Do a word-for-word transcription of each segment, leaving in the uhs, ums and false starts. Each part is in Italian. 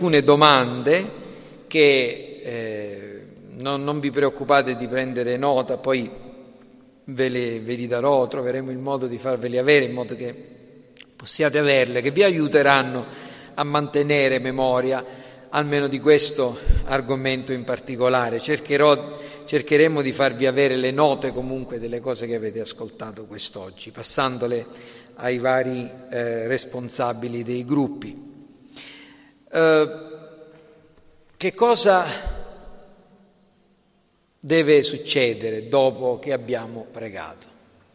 alcune domande che eh, non, non vi preoccupate di prendere nota, poi ve, le, ve li darò, troveremo il modo di farveli avere in modo che possiate averle, che vi aiuteranno a mantenere memoria almeno di questo argomento in particolare. Cercherò, cercheremo di farvi avere le note comunque delle cose che avete ascoltato quest'oggi, passandole ai vari eh, responsabili dei gruppi. Eh, che cosa deve succedere dopo che abbiamo pregato?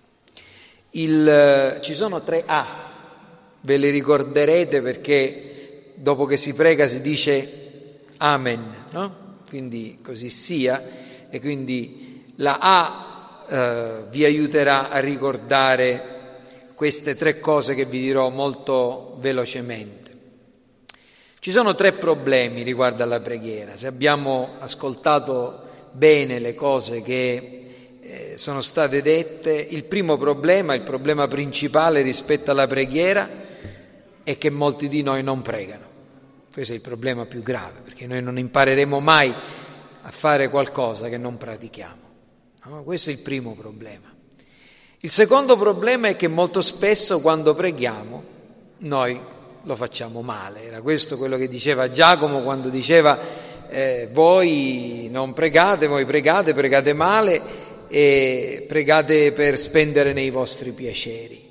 Il, ci sono tre A, ve le ricorderete perché dopo che si prega si dice Amen, no? Quindi così sia, e quindi la A eh, vi aiuterà a ricordare queste tre cose che vi dirò molto velocemente. Ci sono tre problemi riguardo alla preghiera. Se abbiamo ascoltato bene le cose che eh, sono state dette, il primo problema, il problema principale rispetto alla preghiera è che molti di noi non pregano. Questo è il problema più grave, perché noi non impareremo mai a fare qualcosa che non pratichiamo. No? Questo è il primo problema. Il secondo problema è che molto spesso quando preghiamo noi lo facciamo male. Era questo quello che diceva Giacomo quando diceva eh, voi non pregate, voi pregate, pregate male e pregate per spendere nei vostri piaceri.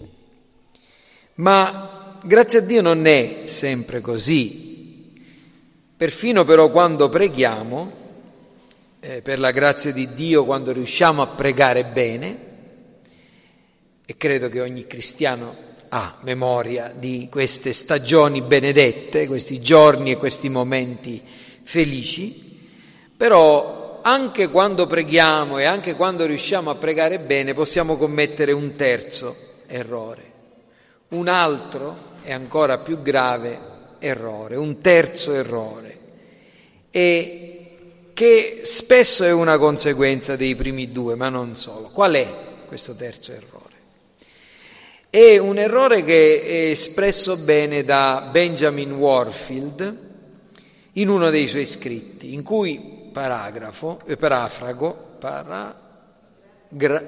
Ma grazie a Dio non è sempre così. Perfino però quando preghiamo, eh, per la grazia di Dio, quando riusciamo a pregare bene, e credo che ogni cristiano ha memoria di queste stagioni benedette, questi giorni e questi momenti felici, però anche quando preghiamo e anche quando riusciamo a pregare bene possiamo commettere un terzo errore, un altro e ancora più grave errore, un terzo errore, e che spesso è una conseguenza dei primi due, ma non solo. Qual è questo terzo errore? È un errore che è espresso bene da Benjamin Warfield in uno dei suoi scritti, in cui paragrafo, eh, parafrago, para, gra,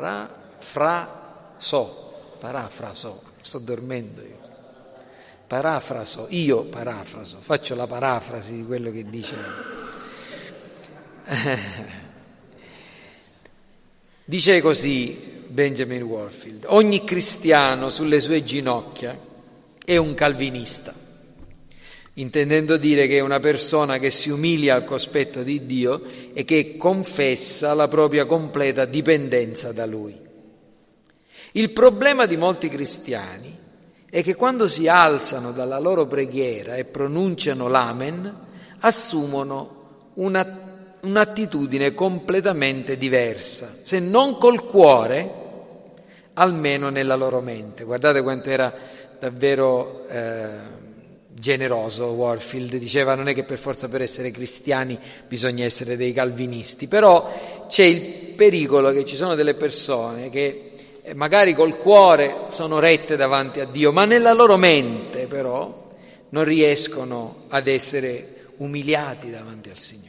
parafraso, parafraso, sto dormendo io, parafraso, io parafraso, faccio la parafrasi di quello che dice. Dice così Benjamin Warfield: ogni cristiano sulle sue ginocchia è un calvinista, intendendo dire che è una persona che si umilia al cospetto di Dio e che confessa la propria completa dipendenza da Lui. Il problema di molti cristiani è che quando si alzano dalla loro preghiera e pronunciano l'Amen, assumono una un'attitudine completamente diversa, se non col cuore, almeno nella loro mente. Guardate quanto era davvero eh, generoso Warfield, diceva non è che per forza per essere cristiani bisogna essere dei calvinisti, però c'è il pericolo che ci sono delle persone che magari col cuore sono rette davanti a Dio, ma nella loro mente però non riescono ad essere umiliati davanti al Signore.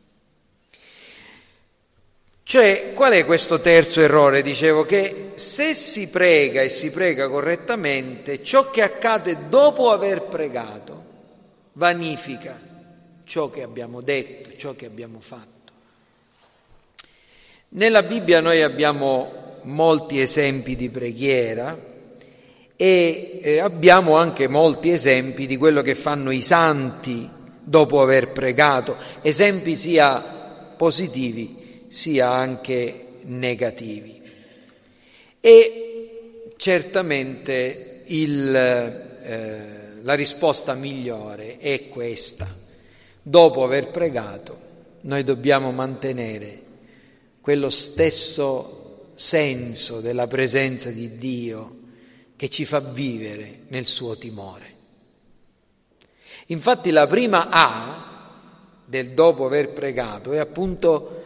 Cioè, qual è questo terzo errore? Dicevo che se si prega e si prega correttamente, ciò che accade dopo aver pregato vanifica ciò che abbiamo detto, ciò che abbiamo fatto. Nella Bibbia noi abbiamo molti esempi di preghiera e eh, abbiamo anche molti esempi di quello che fanno i santi dopo aver pregato, esempi sia positivi sia anche negativi. E certamente il, eh, la risposta migliore è questa: dopo aver pregato noi dobbiamo mantenere quello stesso senso della presenza di Dio che ci fa vivere nel suo timore. Infatti la prima A del dopo aver pregato è appunto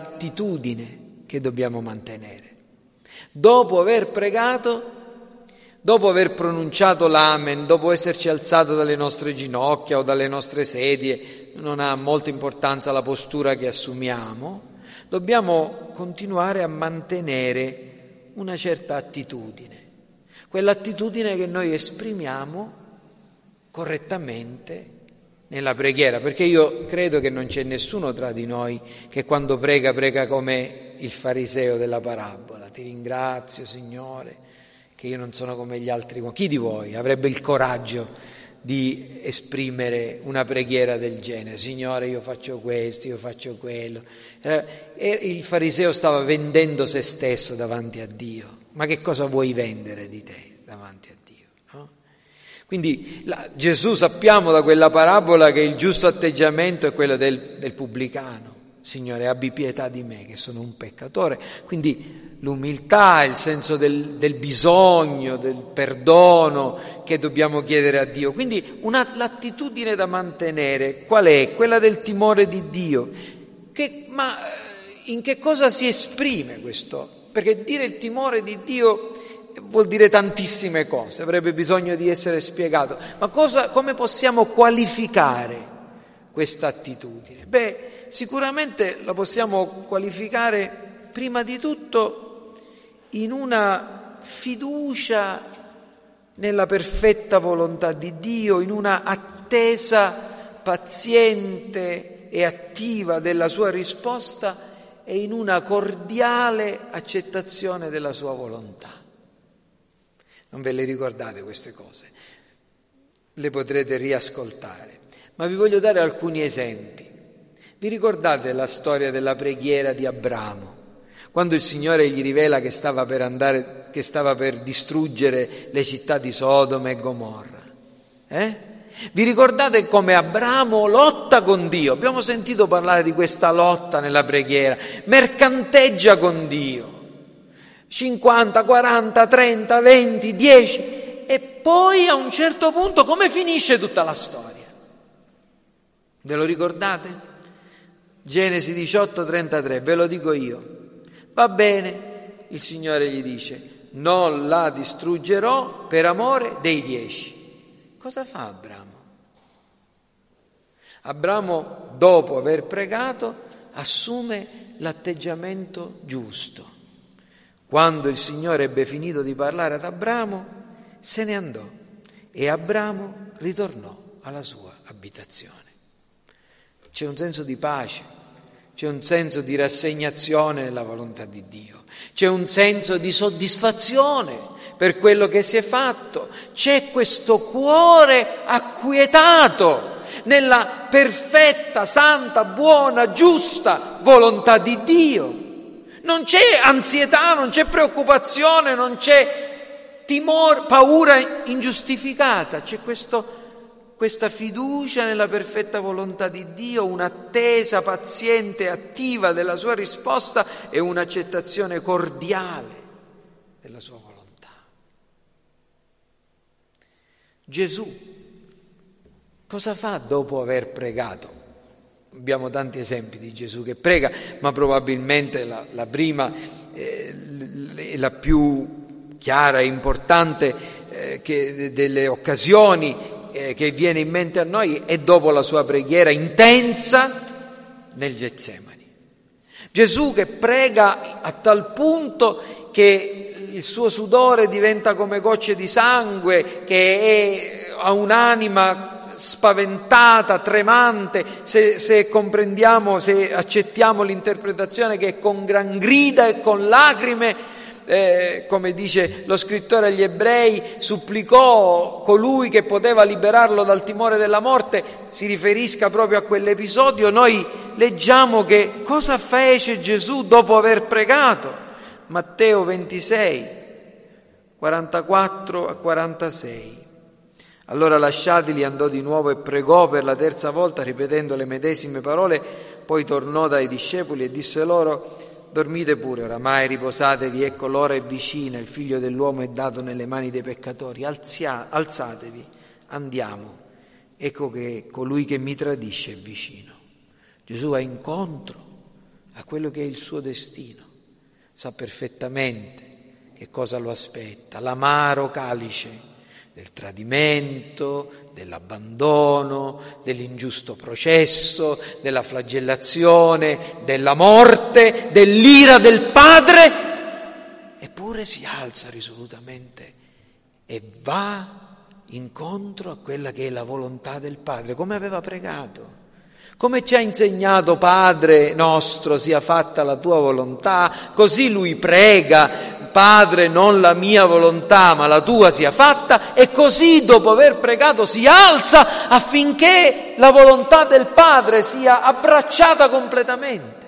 l'attitudine che dobbiamo mantenere. Dopo aver pregato dopo aver pronunciato l'Amen, dopo esserci alzato dalle nostre ginocchia o dalle nostre sedie, non ha molta importanza la postura che assumiamo, dobbiamo continuare a mantenere una certa attitudine, quell'attitudine che noi esprimiamo correttamente nella preghiera, perché io credo che non c'è nessuno tra di noi che quando prega, prega come il fariseo della parabola. Ti ringrazio, Signore, che io non sono come gli altri. Chi di voi avrebbe il coraggio di esprimere una preghiera del genere? Signore, io faccio questo, io faccio quello. E il fariseo stava vendendo se stesso davanti a Dio. Ma che cosa vuoi vendere di te davanti a Dio? No? Quindi la, Gesù, sappiamo da quella parabola che il giusto atteggiamento è quello del, del pubblicano. Signore, abbi pietà di me che sono un peccatore. Quindi l'umiltà, il senso del, del bisogno, del perdono che dobbiamo chiedere a Dio. Quindi una, l'attitudine da mantenere qual è? Quella del timore di Dio. Che, ma in che cosa si esprime questo? Perché dire il timore di Dio vuol dire tantissime cose, avrebbe bisogno di essere spiegato. Ma cosa, come possiamo qualificare questa attitudine? Beh, sicuramente la possiamo qualificare prima di tutto in una fiducia nella perfetta volontà di Dio, in una attesa paziente e attiva della sua risposta e in una cordiale accettazione della sua volontà. Non ve le ricordate queste cose? Le potrete riascoltare, ma vi voglio dare alcuni esempi. Vi ricordate la storia della preghiera di Abramo? Quando il Signore gli rivela che stava per andare, che stava per distruggere le città di Sodoma e Gomorra. Eh? Vi ricordate come Abramo lotta con Dio? Abbiamo sentito parlare di questa lotta nella preghiera. Mercanteggia con Dio. cinquanta, quaranta, trenta, venti, dieci. E poi a un certo punto come finisce tutta la storia? Ve lo ricordate? Genesi diciotto, trentatré, ve lo dico io. Va bene, il Signore gli dice, non la distruggerò per amore dei dieci. Cosa fa Abramo? Abramo, dopo aver pregato, assume l'atteggiamento giusto. Quando il Signore ebbe finito di parlare ad Abramo, se ne andò e Abramo ritornò alla sua abitazione. C'è un senso di pace, c'è un senso di rassegnazione nella volontà di Dio, c'è un senso di soddisfazione per quello che si è fatto, c'è questo cuore acquietato nella perfetta, santa, buona, giusta volontà di Dio. Non c'è ansietà, non c'è preoccupazione, non c'è timore, paura ingiustificata, c'è questo questa fiducia nella perfetta volontà di Dio, un'attesa paziente e attiva della sua risposta e un'accettazione cordiale della sua volontà. Gesù cosa fa dopo aver pregato? Abbiamo tanti esempi di Gesù che prega, ma probabilmente la, la prima e eh, la più chiara e importante eh, che, delle occasioni che viene in mente a noi è dopo la sua preghiera intensa nel Getsemani. Gesù che prega a tal punto che il suo sudore diventa come gocce di sangue, che è, ha un'anima spaventata, tremante, se, se comprendiamo, se accettiamo l'interpretazione che è con gran grida e con lacrime, Eh, come dice lo scrittore agli Ebrei, supplicò colui che poteva liberarlo dal timore della morte, si riferisca proprio a quell'episodio. Noi leggiamo che cosa fece Gesù dopo aver pregato. Matteo ventisei, quarantaquattro a quarantasei. Allora lasciatili andò di nuovo e pregò per la terza volta ripetendo le medesime parole, poi tornò dai discepoli e disse loro: dormite pure oramai, riposatevi, ecco l'ora è vicina, il figlio dell'uomo è dato nelle mani dei peccatori, Alzia, alzatevi, andiamo, ecco che colui che mi tradisce è vicino. Gesù va incontro a quello che è il suo destino, sa perfettamente che cosa lo aspetta? L'amaro calice del tradimento, dell'abbandono, dell'ingiusto processo, della flagellazione, della morte, dell'ira del Padre, eppure si alza risolutamente e va incontro a quella che è la volontà del Padre, come aveva pregato. Come ci ha insegnato: Padre nostro, sia fatta la tua volontà, così lui prega: Padre, non la mia volontà ma la tua sia fatta, e così dopo aver pregato si alza affinché la volontà del Padre sia abbracciata completamente.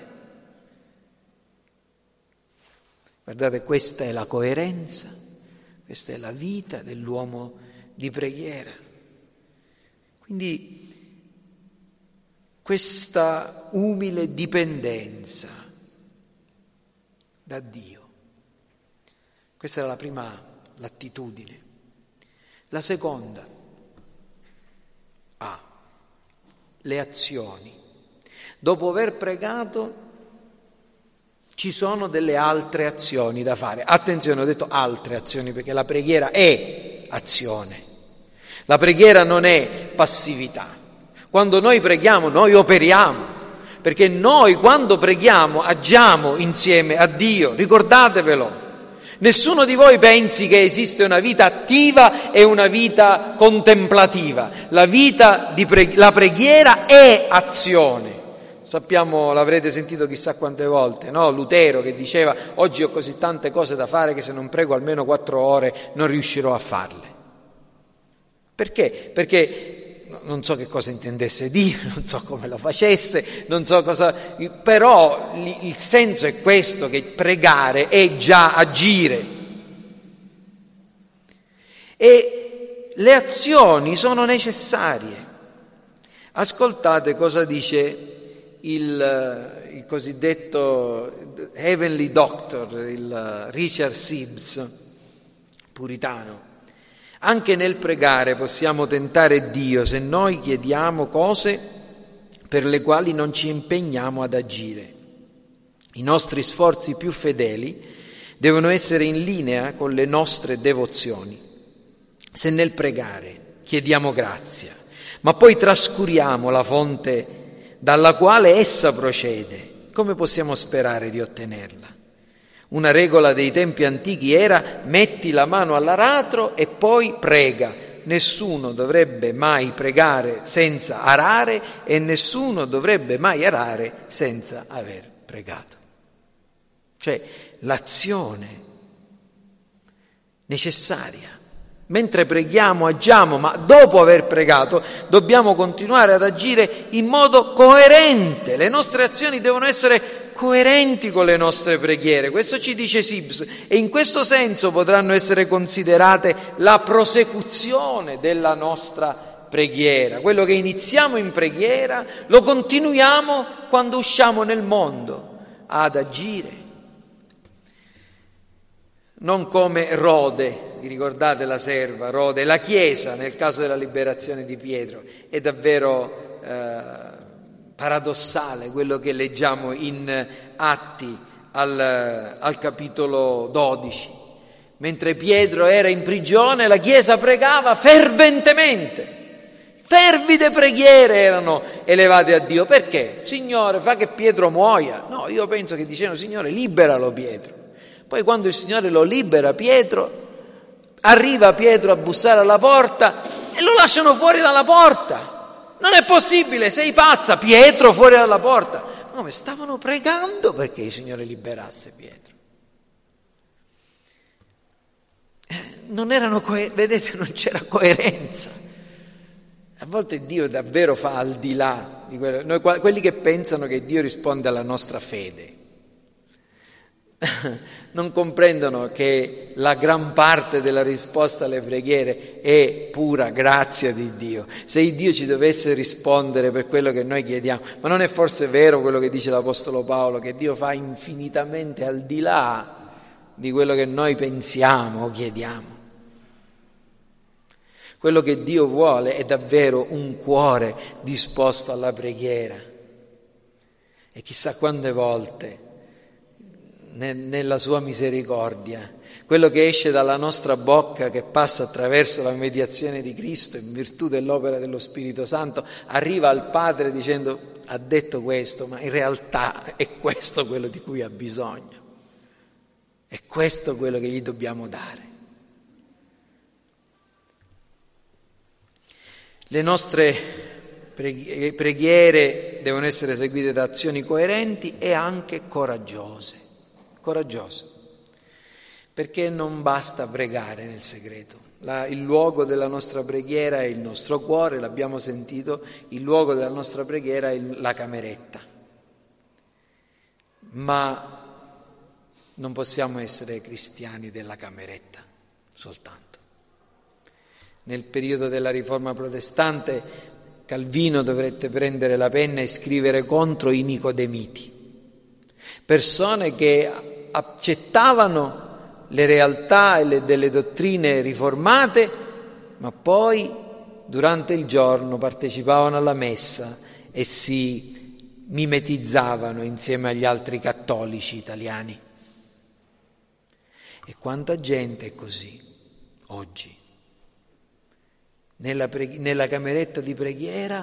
Guardate, questa è la coerenza, questa è la vita dell'uomo di preghiera. Quindi questa umile dipendenza da Dio. Questa era la prima l'attitudine. La seconda, ah, le azioni. Dopo aver pregato ci sono delle altre azioni da fare. Attenzione, ho detto altre azioni perché la preghiera è azione. La preghiera non è passività. Quando noi preghiamo, noi operiamo, perché noi quando preghiamo agiamo insieme a Dio, ricordatevelo. Nessuno di voi pensi che esiste una vita attiva e una vita contemplativa. La vita di pre- la preghiera è azione. Sappiamo, l'avrete sentito chissà quante volte, no? Lutero che diceva: oggi ho così tante cose da fare che se non prego almeno quattro ore non riuscirò a farle. Perché? Perché non so che cosa intendesse Dio, non so come lo facesse, non so cosa, però il senso è questo, che pregare è già agire. E le azioni sono necessarie. Ascoltate cosa dice il, il cosiddetto Heavenly Doctor, il Richard Sibbes, puritano. Anche nel pregare possiamo tentare Dio se noi chiediamo cose per le quali non ci impegniamo ad agire. I nostri sforzi più fedeli devono essere in linea con le nostre devozioni. Se nel pregare chiediamo grazia, ma poi trascuriamo la fonte dalla quale essa procede, come possiamo sperare di ottenerla? Una regola dei tempi antichi era: metti la mano all'aratro e poi prega. Nessuno dovrebbe mai pregare senza arare e nessuno dovrebbe mai arare senza aver pregato. Cioè l'azione necessaria. Mentre preghiamo, agiamo, ma dopo aver pregato dobbiamo continuare ad agire in modo coerente. Le nostre azioni devono essere coerenti con le nostre preghiere. Questo ci dice Sibbes, e in questo senso potranno essere considerate la prosecuzione della nostra preghiera. Quello che iniziamo in preghiera lo continuiamo quando usciamo nel mondo ad agire. Non come Rode. Vi ricordate la serva, Rode? La Chiesa, nel caso della liberazione di Pietro, è davvero eh, paradossale quello che leggiamo in Atti al, al capitolo dodici. Mentre Pietro era in prigione, la Chiesa pregava ferventemente. Fervide preghiere erano elevate a Dio. Perché? Signore, fa che Pietro muoia. No, io penso che dicevano: Signore, liberalo Pietro. Poi quando il Signore lo libera Pietro, arriva Pietro a bussare alla porta e lo lasciano fuori dalla porta. Non è possibile, sei pazza, Pietro fuori dalla porta. No, ma stavano pregando perché il Signore liberasse Pietro. Non erano coer- vedete, non c'era coerenza. A volte Dio davvero fa al di là di quello. Noi, quelli che pensano che Dio risponde alla nostra fede non comprendono che la gran parte della risposta alle preghiere è pura grazia di Dio. Se Dio ci dovesse rispondere per quello che noi chiediamo, ma non è forse vero quello che dice l'Apostolo Paolo, che Dio fa infinitamente al di là di quello che noi pensiamo o chiediamo? Quello che Dio vuole è davvero un cuore disposto alla preghiera. E chissà quante volte nella sua misericordia. Quello che esce dalla nostra bocca, che passa attraverso la mediazione di Cristo in virtù dell'opera dello Spirito Santo, arriva al Padre dicendo: ha detto questo, ma in realtà è questo quello di cui ha bisogno, è questo quello che gli dobbiamo dare. Le nostre preghiere devono essere seguite da azioni coerenti e anche coraggiose, coraggiose, perché non basta pregare nel segreto. La, il luogo della nostra preghiera è il nostro cuore, l'abbiamo sentito, il luogo della nostra preghiera è la cameretta. Ma non possiamo essere cristiani della cameretta soltanto. Nel periodo della Riforma protestante Calvino dovette prendere la penna e scrivere contro i nicodemiti, persone che accettavano le realtà e le, delle dottrine riformate, ma poi durante il giorno partecipavano alla messa e si mimetizzavano insieme agli altri cattolici italiani. E quanta gente è così oggi. Nella, preghi- nella cameretta di preghiera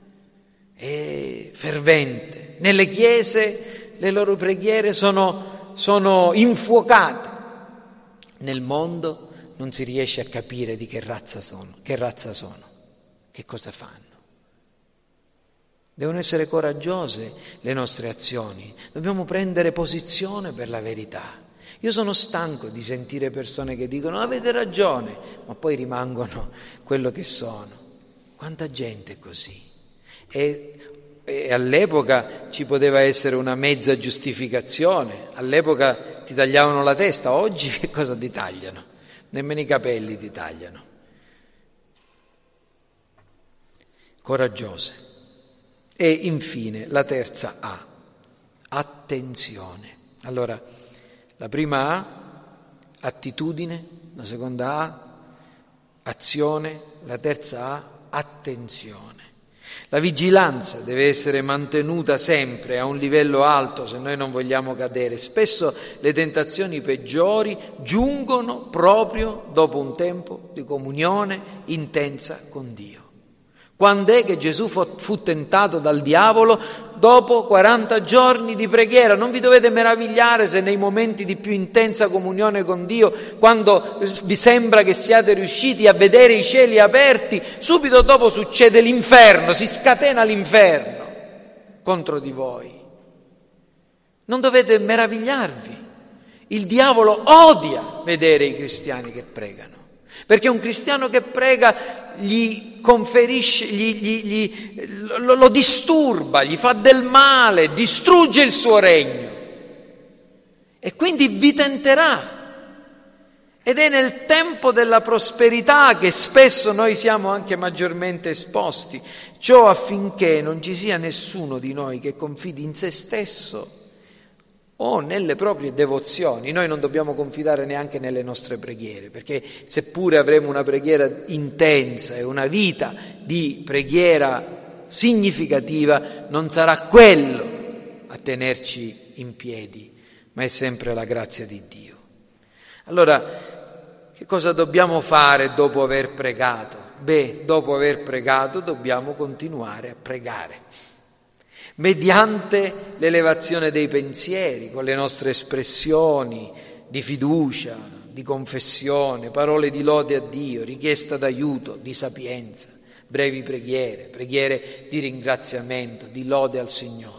è fervente, nelle chiese le loro preghiere sono, sono infuocate. Nel mondo non si riesce a capire di che razza sono, che razza sono, che cosa fanno. Devono essere coraggiose le nostre azioni, dobbiamo prendere posizione per la verità. Io sono stanco di sentire persone che dicono avete ragione, ma poi rimangono quello che sono. Quanta gente è così. E, e all'epoca ci poteva essere una mezza giustificazione, all'epoca ti tagliavano la testa, oggi che cosa ti tagliano? Nemmeno i capelli ti tagliano. Coraggiose. E infine la terza A, attenzione. Allora, la prima A, attitudine, la seconda A, azione, la terza A, attenzione. La vigilanza deve essere mantenuta sempre a un livello alto se noi non vogliamo cadere. Spesso le tentazioni peggiori giungono proprio dopo un tempo di comunione intensa con Dio. Quando è che Gesù fu tentato dal diavolo? Dopo quaranta giorni di preghiera. Non vi dovete meravigliare se nei momenti di più intensa comunione con Dio, quando vi sembra che siate riusciti a vedere i cieli aperti, subito dopo succede l'inferno, si scatena l'inferno contro di voi. Non dovete meravigliarvi. Il diavolo odia vedere i cristiani che pregano, perché un cristiano che prega gli conferisce, gli, gli, gli, lo, lo disturba, gli fa del male, distrugge il suo regno e quindi vi tenterà. Ed è nel tempo della prosperità che spesso noi siamo anche maggiormente esposti, ciò affinché non ci sia nessuno di noi che confidi in se stesso o nelle proprie devozioni. Noi non dobbiamo confidare neanche nelle nostre preghiere, perché seppure avremo una preghiera intensa e una vita di preghiera significativa, non sarà quello a tenerci in piedi, ma è sempre la grazia di Dio. Allora, che cosa dobbiamo fare dopo aver pregato? Beh, dopo aver pregato dobbiamo continuare a pregare, mediante l'elevazione dei pensieri, con le nostre espressioni di fiducia, di confessione, parole di lode a Dio, richiesta d'aiuto, di sapienza, brevi preghiere, preghiere di ringraziamento, di lode al Signore.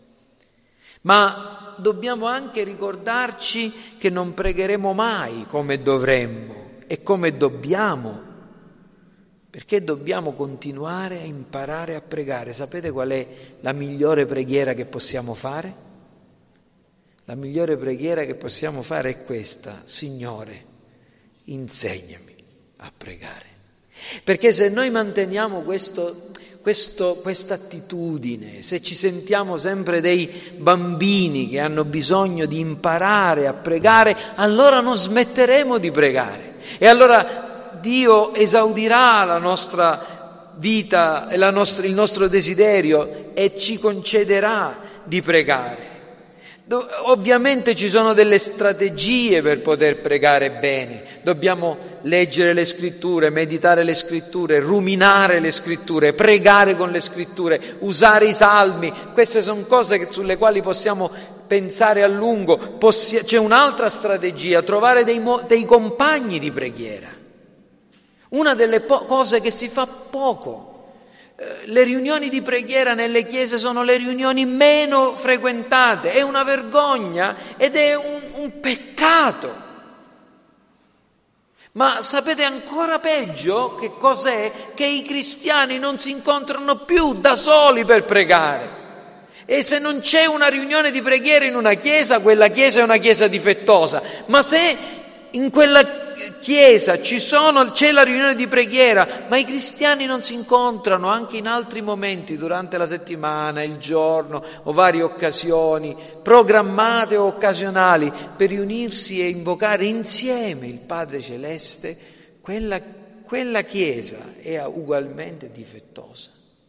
Ma dobbiamo anche ricordarci che non pregheremo mai come dovremmo e come dobbiamo, perché dobbiamo continuare a imparare a pregare. Sapete qual è la migliore preghiera che possiamo fare? La migliore preghiera che possiamo fare è questa: Signore, insegnami a pregare. Perché se noi manteniamo questo, questo, questa attitudine, se ci sentiamo sempre dei bambini che hanno bisogno di imparare a pregare, allora non smetteremo di pregare. E allora Dio esaudirà la nostra vita e la nostra, il nostro desiderio e ci concederà di pregare. Ovviamente ci sono delle strategie per poter pregare bene, dobbiamo leggere le scritture, meditare le scritture, ruminare le scritture, pregare con le scritture, usare i salmi. Queste sono cose sulle quali possiamo pensare a lungo. Possi- c'è un'altra strategia, trovare dei, mo- dei compagni di preghiera. Una delle po- cose che si fa poco. Le riunioni di preghiera nelle chiese sono le riunioni meno frequentate, è una vergogna ed è un, un peccato. Ma sapete ancora peggio che cos'è? Che i cristiani non si incontrano più da soli per pregare. E se non c'è una riunione di preghiera in una chiesa, quella chiesa è una chiesa difettosa. Ma se in quella chiesa ci sono, c'è la riunione di preghiera, ma i cristiani non si incontrano anche in altri momenti durante la settimana, il giorno o varie occasioni programmate o occasionali per riunirsi e invocare insieme il Padre Celeste, quella, quella chiesa è ugualmente difettosa.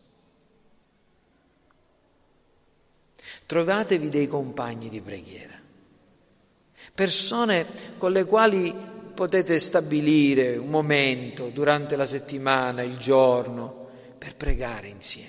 Trovatevi dei compagni di preghiera, persone con le quali potete stabilire un momento durante la settimana, il giorno, per pregare insieme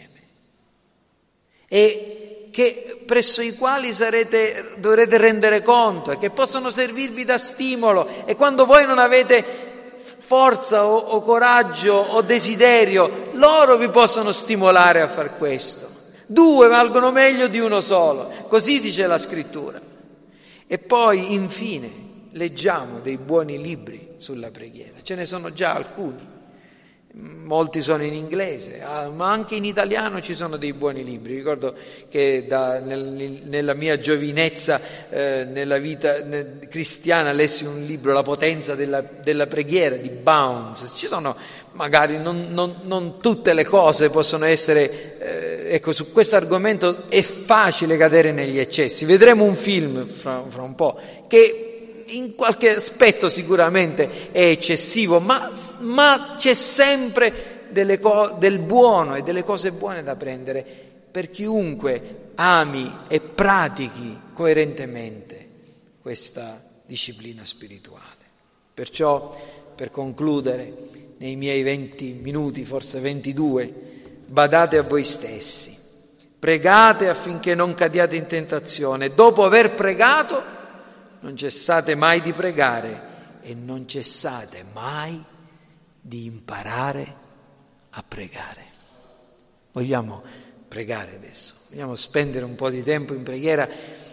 e che, presso i quali sarete, dovrete rendere conto e che possono servirvi da stimolo, e quando voi non avete forza o, o coraggio o desiderio, loro vi possono stimolare a far questo. Due valgono meglio di uno solo, così dice la Scrittura. E poi, infine, leggiamo dei buoni libri sulla preghiera, ce ne sono già alcuni, molti sono in inglese, ma anche in italiano ci sono dei buoni libri. Ricordo che da, nel, nella mia giovinezza, eh, nella vita nel, cristiana, lessi un libro, La potenza della, della preghiera, di Bounds. Ci sono, magari non, non, non tutte le cose possono essere, eh, ecco, su questo argomento è facile cadere negli eccessi. Vedremo un film fra, fra un po' che in qualche aspetto sicuramente è eccessivo, ma, ma c'è sempre delle co- del buono e delle cose buone da prendere per chiunque ami e pratichi coerentemente questa disciplina spirituale. Perciò, per concludere, nei miei venti minuti, forse ventidue, badate a voi stessi, pregate affinché non cadiate in tentazione. Dopo aver pregato, non cessate mai di pregare e non cessate mai di imparare a pregare. Vogliamo pregare adesso? Vogliamo spendere un po' di tempo in preghiera